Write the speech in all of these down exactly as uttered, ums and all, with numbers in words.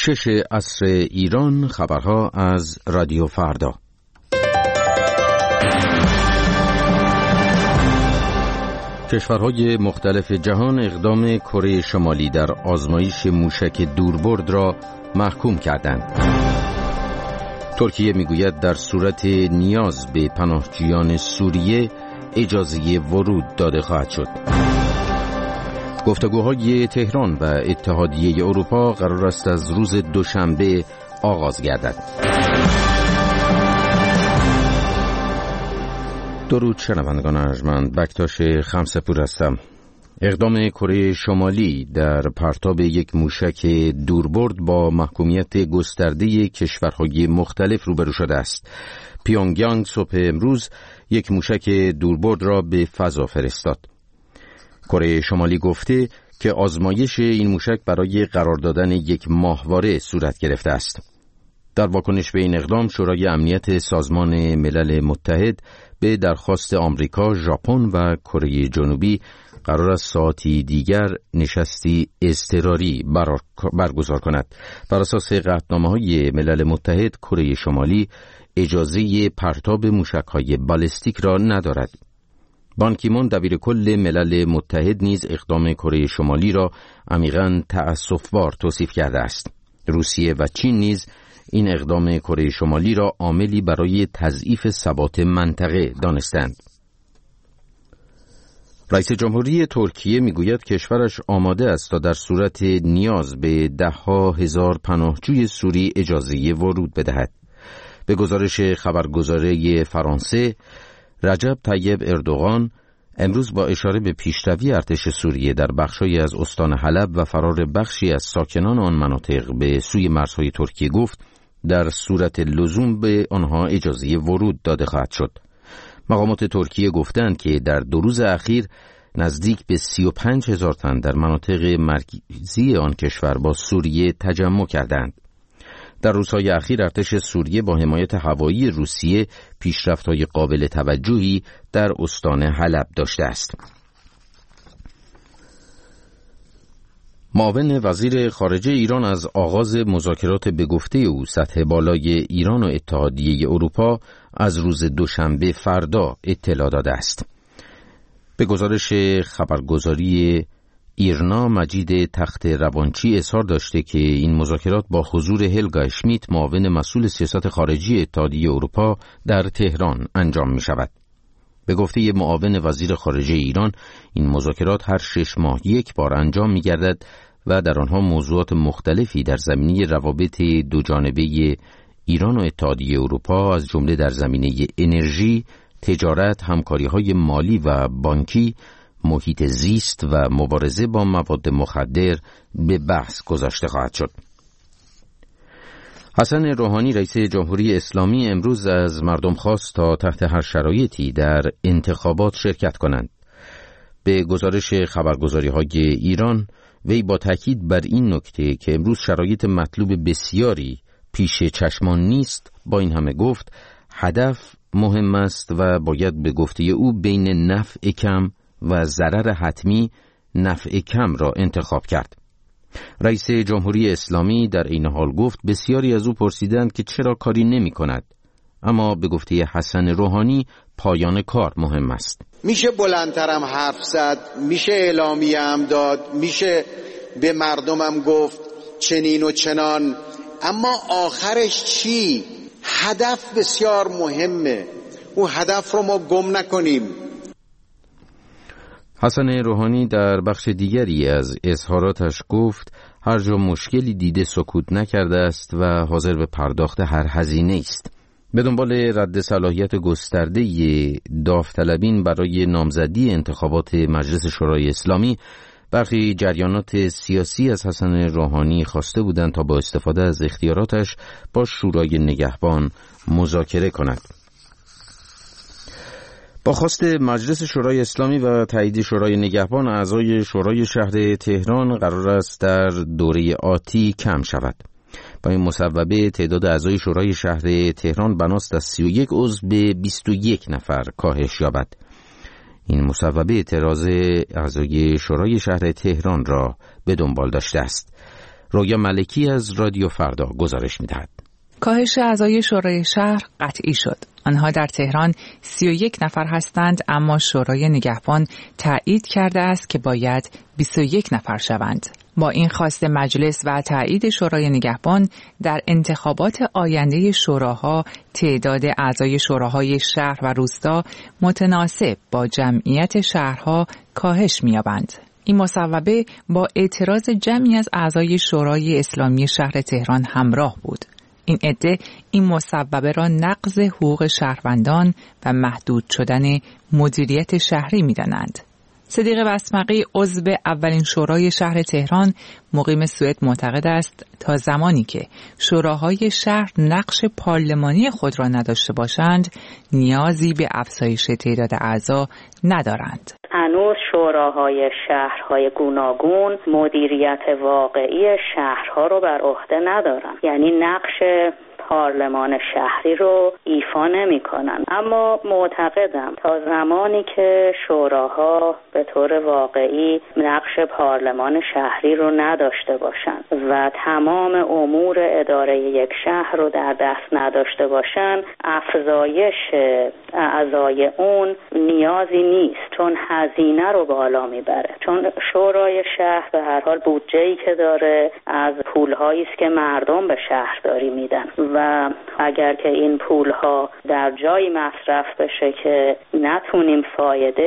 شش عصر ایران، خبرها از رادیو فردا. کشورهای مختلف جهان اقدام کره شمالی در آزمایش موشک دوربرد را محکوم کردند. ترکیه میگوید در صورت نیاز به پناهجویان سوریه اجازه ورود داده خواهد شد. گفتگوهای تهران و اتحادیه اروپا قرار است از روز دوشنبه آغاز گردد. درود شنوندگان ارجمند، بکتاش خمسپور هستم. اقدام کره شمالی در پرتاب یک موشک دوربرد با محکومیت گسترده کشورهای مختلف روبرو شده است. پیونگیانگ صبح امروز یک موشک دوربرد را به فضا فرستاد. کره شمالی گفته که آزمایش این موشک برای قرار دادن یک ماهواره صورت گرفته است. در واکنش به این اقدام، شورای امنیت سازمان ملل متحد به درخواست آمریکا، ژاپن و کره جنوبی قرار است ساعتی دیگر نشستی اضطراری برگزار کند. بر اساس قطعنامه‌های ملل متحد، کره شمالی اجازه پرتاب موشک‌های بالستیک را ندارد. بان کی مون دبیر کل ملل متحد نیز اقدام کره شمالی را عمیقاً تأسف‌بار توصیف کرده است. روسیه و چین نیز این اقدام کره شمالی را عاملی برای تضعیف ثبات منطقه دانستند. رئیس جمهوری ترکیه میگوید کشورش آماده است تا در صورت نیاز به ده‌ها هزار پناهجوی سوری اجازه ورود بدهد. به گزارش خبرگزاری فرانسه، رجب طیب اردوغان امروز با اشاره به پیشروی ارتش سوریه در بخشی از استان حلب و فرار بخشی از ساکنان آن مناطق به سوی مرزهای ترکیه گفت در صورت لزوم به آنها اجازه ورود داده خواهد شد. مقامات ترکیه گفتند که در دو روز اخیر نزدیک به سی و پنج هزار تن در مناطق مرکزی آن کشور با سوریه تجمع کردند. در روزهای اخیر ارتش سوریه با حمایت هوایی روسیه پیشرفت‌های قابل توجهی در استان حلب داشته است. معاون وزیر خارجه ایران از آغاز مذاکرات به گفته او سطح بالای ایران و اتحادیه اروپا از روز دوشنبه فردا اطلاع داده است. به گزارش خبرگزاری ایرنا، مجید تخت روانچی اظهار داشته که این مذاکرات با حضور هلگا اشمیت، معاون مسئول سیاست خارجی اتحادیه اروپا، در تهران انجام می شود. به گفته معاون وزیر خارجه ایران، این مذاکرات هر شش ماه یک بار انجام می گردد و در آنها موضوعات مختلفی در زمینه روابط دو جانبه ایران و اتحادیه اروپا از جمله در زمینه انرژی، تجارت، همکاری‌های مالی و بانکی، محیط زیست و مبارزه با مواد مخدر به بحث گذاشته خواهد شد. حسن روحانی رئیس جمهوری اسلامی امروز از مردم خواست تا تحت هر شرایطی در انتخابات شرکت کنند. به گزارش خبرگزاری‌های ایران، وی با تاکید بر این نکته که امروز شرایط مطلوب بسیاری پیش چشمان نیست، با این همه گفت هدف مهم است و باید به گفته او بین نفع کم و ضرر حتمی نفع کم را انتخاب کرد. رئیس جمهوری اسلامی در این حال گفت بسیاری از او پرسیدند که چرا کاری نمی کند، اما به گفته حسن روحانی پایان کار مهم است. میشه بلندترم حرف زد، میشه اعلامیه هم داد، میشه به مردمم گفت چنین و چنان، اما آخرش چی؟ هدف بسیار مهمه، اون هدف رو ما گم نکنیم. حسن روحانی در بخش دیگری از اظهاراتش گفت هر جا مشکلی دیده سکوت نکرده است و حاضر به پرداخت هر هزینه است. به دنبال رد صلاحیت گسترده داوطلبین برای نامزدی انتخابات مجلس شورای اسلامی، برخی جریانات سیاسی از حسن روحانی خواسته بودند تا با استفاده از اختیاراتش با شورای نگهبان مذاکره کند. با خواست مجلس شورای اسلامی و تایید شورای نگهبان، اعضای شورای شهر تهران قرار است در دوره آتی کم شود. با این مصوبه تعداد اعضای شورای شهر تهران بناست از سی و یک عضو به بیست و یک نفر کاهش یابد. این مصوبه اعتراض اعضای شورای شهر تهران را به دنبال داشته است. رویا ملکی از رادیو فردا گزارش می‌دهد. کاهش اعضای شورای شهر قطعی شد. آنها در تهران سی و یک نفر هستند، اما شورای نگهبان تایید کرده است که باید بیست و یک نفر شوند. با این خواست مجلس و تایید شورای نگهبان در انتخابات آینده شوراها تعداد اعضای شوراهای شهر و روستا متناسب با جمعیت شهرها کاهش می‌یابند. این مصوبه با اعتراض جمعی از اعضای شورای اسلامی شهر تهران همراه بود. این عده این مصوبه را نقض حقوق شهروندان و محدود شدن مدیریت شهری می‌دانند. صدیق بسمقی عضو اولین شورای شهر تهران مقیم سوئد معتقد است تا زمانی که شوراهای شهر نقش پارلمانی خود را نداشته باشند نیازی به افزایش تعداد اعضا ندارند. هنوز شوراهای شهرهای گوناگون مدیریت واقعی شهرها رو بر عهده ندارند، یعنی نقش پارلمان شهری رو ایفا نمی کنن. اما معتقدم تا زمانی که شوراها به طور واقعی نقش پارلمان شهری رو نداشته باشند و تمام امور اداره یک شهر رو در دست نداشته باشند، افزایش اعضای اون نیازی نیست، چون هزینه رو بالا میبره. چون شورای شهر به هر حال بودجه‌ای که داره از پولهایی است که مردم به شهرداری میدن و اگر که این پولها در جایی مصرف بشه که نتونیم فایده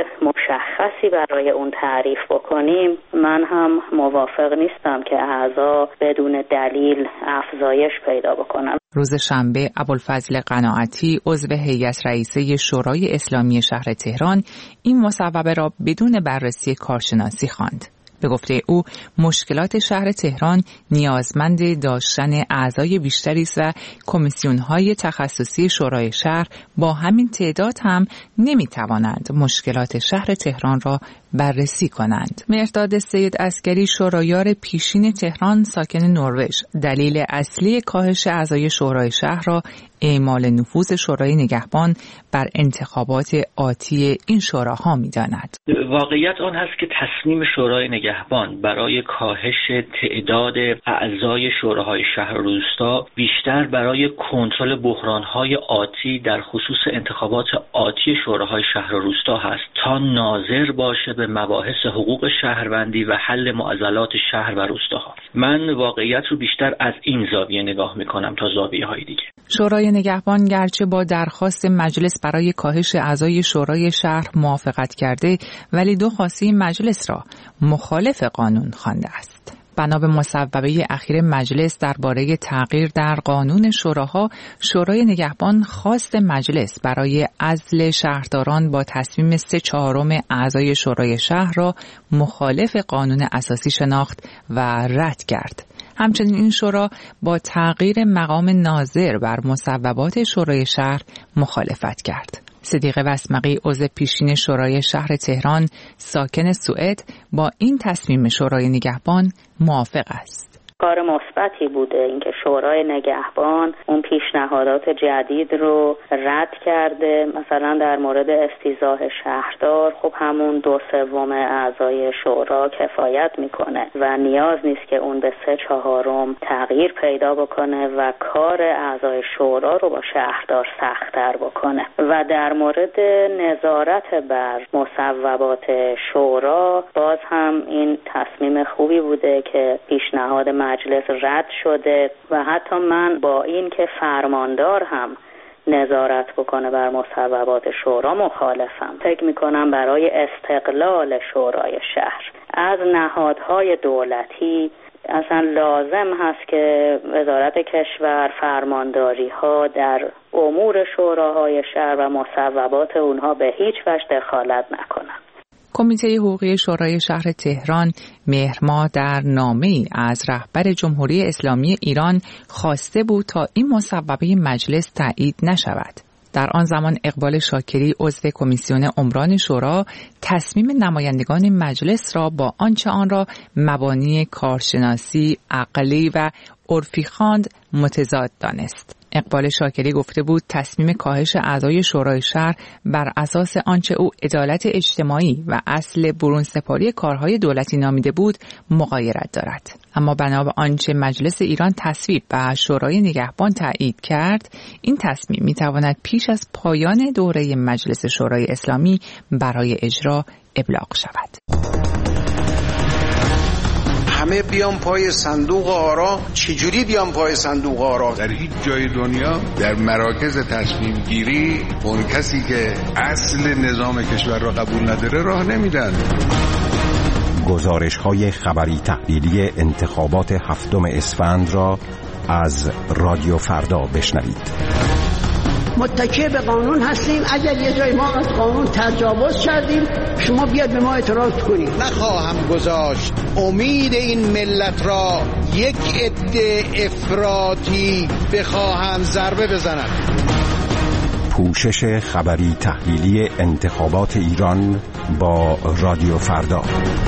مشخصی برای اون تعریف بکنیم، من هم موافق نیستم که اعضا بدون دلیل افزایش پیدا بکنن. روز شنبه ابوالفضل قناعتی عضو هیئت رئیسه شورای اسلامی شهر تهران این مصوبه را بدون بررسی کارشناسی خواند. به گفته او مشکلات شهر تهران نیازمند داشتن اعضای بیشتری است و کمیسیون‌های تخصصی شورای شهر با همین تعداد هم نمی‌توانند مشکلات شهر تهران را بررسی کنند. مهرداد سید عسکری شورایار پیشین تهران ساکن نروژ دلیل اصلی کاهش اعضای شورای شهر را اعمال نفوذ شورای نگهبان بر انتخابات آتی این شوراها می‌داند. واقعیت آن هست که تصمیم شورای نگهبان برای کاهش تعداد اعضای شوراهای شهر و روستا بیشتر برای کنترل بحران‌های آتی در خصوص انتخابات آتی شوراهای شهر و روستا هست تا ناظر باشه به مباحث حقوق شهروندی و حل معضلات شهر و روستاها. من واقعیت رو بیشتر از این زاویه نگاه می‌کنم تا زاویه‌های دیگه. شورای نگهبان گرچه با درخواست مجلس برای کاهش اعضای شورای شهر موافقت کرده، ولی دو خواسته مجلس را مخالف قانون خوانده است. بنا به مصوبه اخیر مجلس درباره تغییر در قانون شوراها، شورای نگهبان خواست مجلس برای عزل شهرداران با تصمیم سه چهارم اعضای شورای شهر را مخالف قانون اساسی شناخت و رد کرد. همچنین این شورا با تغییر مقام ناظر بر مصوبات شورای شهر مخالفت کرد. صدیق بسمقی عضو پیشین شورای شهر تهران ساکن سوئد با این تصمیم شورای نگهبان موافق است. کار مثبتی بوده اینکه شورای نگهبان اون پیشنهادات جدید رو رد کرده. مثلا در مورد استیضاح شهردار، خب همون دو سوم اعضای شورا کفایت میکنه و نیاز نیست که اون به سه چهارم تغییر پیدا بکنه و کار اعضای شورا رو با شهردار سخت‌تر بکنه. و در مورد نظارت بر مصوبات شورا باز هم این تصمیم خوبی بوده که پیشنهاد مجلس رد شده و حتی من با این که فرماندار هم نظارت بکنه بر مصوبات شورا مخالفم. فکر میکنم برای استقلال شورای شهر از نهادهای دولتی اصلا لازم هست که وزارت کشور فرمانداری ها در امور شوراهای شهر و مصوبات اونها به هیچ وجه دخالت نکنن. کمیته حقوقی شورای شهر تهران مهر ماه در نامه‌ای از رهبر جمهوری اسلامی ایران خواسته بود تا این مصوبه مجلس تایید نشود. در آن زمان اقبال شاکری عضو کمیسیون عمران شورا تصمیم نمایندگان مجلس را با آنچه آن را مبانی کارشناسی، عقلی و عرفی خواند متضاد دانست. اقبال شاکری گفته بود تصمیم کاهش اعضای شورای شهر بر اساس آنچه او عدالت اجتماعی و اصل برون سپاری کارهای دولتی نامیده بود مغایرت دارد. اما بنا به آنچه مجلس ایران تصویب و شورای نگهبان تایید کرد، این تصمیم میتواند پیش از پایان دوره مجلس شورای اسلامی برای اجرا ابلاغ شود. همه بیان پای صندوق آرا. چجوری بیان پای صندوق آرا؟ در هیچ جای دنیا در مراکز تصمیم گیری اون کسی که اصل نظام کشور را قبول نداره راه نمیدن. گزارش‌های خبری تحلیلی انتخابات هفتم اسفند را از رادیو فردا بشنوید. متکی به قانون هستیم. اگر یه جای ما از قانون تجاوز کردیم، شما بیاد به ما اعتراض کنید. نخواهم گذاشت امید این ملت را یک عده افراطی بخواهند ضربه بزنند. پوشش خبری تحلیلی انتخابات ایران با رادیو فردا.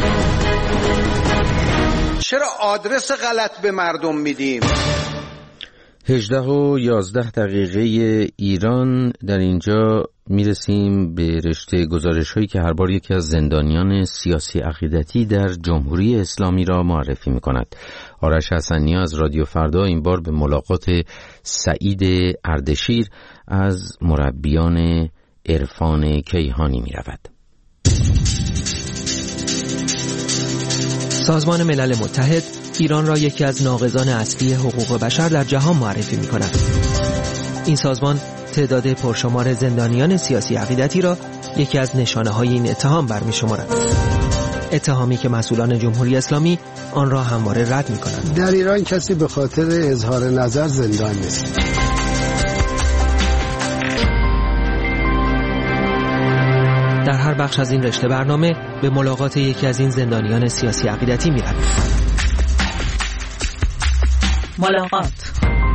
چرا آدرس غلط به مردم میدیم؟ هجده و یازده دقیقه ایران. در اینجا میرسیم به رشته گزارش هایی که هر بار یکی از زندانیان سیاسی عقیدتی در جمهوری اسلامی را معرفی می کند. آرش حسنی از رادیو فردا این بار به ملاقات سعید اردشیر از مربیان عرفان کیهانی می رود. سازمان ملل متحد ایران را یکی از ناقضان اصلی حقوق بشر در جهان معرفی می کند. این سازمان تعداد پرشمار زندانیان سیاسی عقیدتی را یکی از نشانه های این اتهام برمی شمارد. اتهامی که مسئولان جمهوری اسلامی آن را همواره رد می کنند. در ایران کسی به خاطر اظهار نظر زندان نیست. در هر بخش از این رشته برنامه به ملاقات یکی از این زندانیان سیاسی عقیدتی می رویم. ملاقات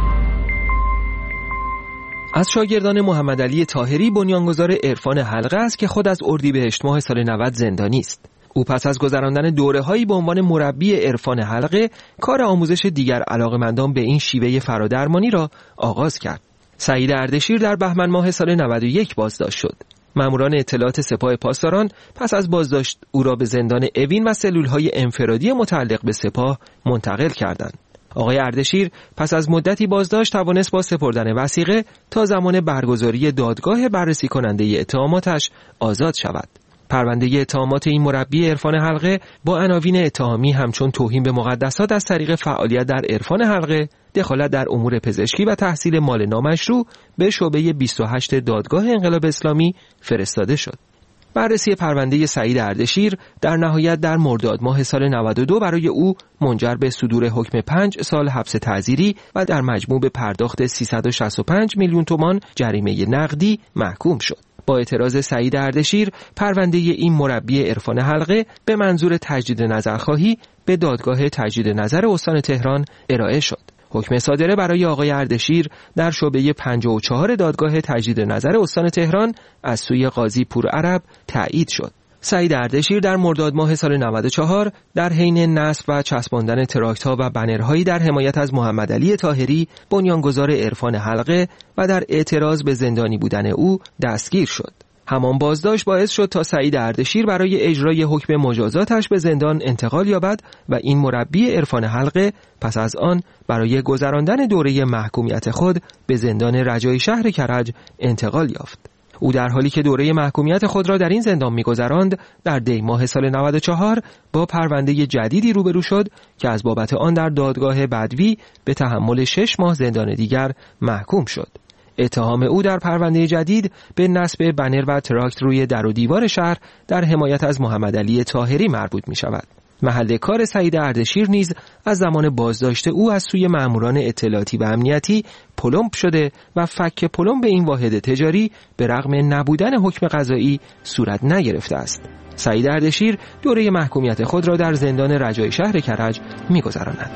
از شاگردان محمد علی طاهری بنیانگذار عرفان حلقه است که خود از اردیبهشت ماه سال نود زندانی است. او پس از گذراندن دوره‌هایی به عنوان مربی عرفان حلقه کار آموزش دیگر علاقه‌مندان به این شیوه فرادرمانی را آغاز کرد. سعید اردشیر در بهمن ماه سال نود و یک بازداشت شد. ماموران اطلاعات سپاه پاسداران پس از بازداشت او را به زندان اوین و سلول‌های انفرادی متعلق به سپاه منتقل کردند. آقای اردشیر پس از مدتی بازداشت توانست با سپردن وثیقه تا زمان برگزاری دادگاه بررسی کننده اتهاماتش آزاد شود. پرونده اتهامات این مربی عرفان حلقه با عناوین اتهامی همچون توهین به مقدسات از طریق فعالیت در عرفان حلقه، دخالت در امور پزشکی و تحصیل مال نامشروع به شعبه بیست و هشت دادگاه انقلاب اسلامی فرستاده شد. بررسی پرونده سعید اردشیر در نهایت در مرداد ماه سال نود و دو برای او منجر به صدور حکم پنج سال حبس تعزیری و در مجموع به پرداخت سیصد و شصت و پنج میلیون تومان جریمه نقدی محکوم شد. با اعتراض سعید اردشیر، پرونده این مربی عرفان حلقه به منظور تجدید نظرخواهی به دادگاه تجدید نظر استان تهران ارائه شد. حکم صادره برای آقای اردشیر در شعبه پنجاه و چهار دادگاه تجدید نظر استان تهران از سوی قاضی پورعرب تایید شد. سعید اردشیر در مرداد ماه سال نود و چهار در حین نصب و چسباندن تراکت‌ها و بنرهایی در حمایت از محمد علی طاهری بنیانگذار عرفان حلقه و در اعتراض به زندانی بودن او دستگیر شد. همان بازداشت باعث شد تا سعید اردشیر برای اجرای حکم مجازاتش به زندان انتقال یابد و این مربی عرفان حلقه پس از آن برای گذراندن دوره محکومیت خود به زندان رجایی شهر کرج انتقال یافت. او در حالی که دوره محکومیت خود را در این زندان می‌گذراند، در دی ماه سال نود و چهار با پرونده جدیدی روبرو شد که از بابت آن در دادگاه بدوی به تحمل شش ماه زندان دیگر محکوم شد. اتهام او در پرونده جدید به نصب بنر و تراکت روی در و دیوار شهر در حمایت از محمد علی طاهری مربوط می شود. محل کار سعید اردشیر نیز از زمان بازداشت او از سوی ماموران اطلاعاتی و امنیتی پلمب شده و فک پلمب این واحد تجاری به رغم نبودن حکم قضایی صورت نگرفته است. سعید اردشیر دوره محکومیت خود را در زندان رجایی شهر کرج می گذراند.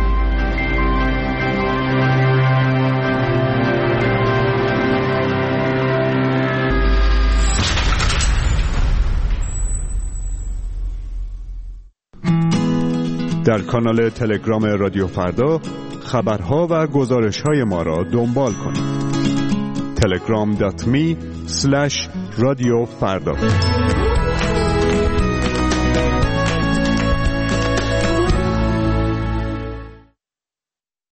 در کانال تلگرام رادیو فردا خبرها و گزارش‌های ما را دنبال کنید. تلگرام دات می اسلش رادیو فردا.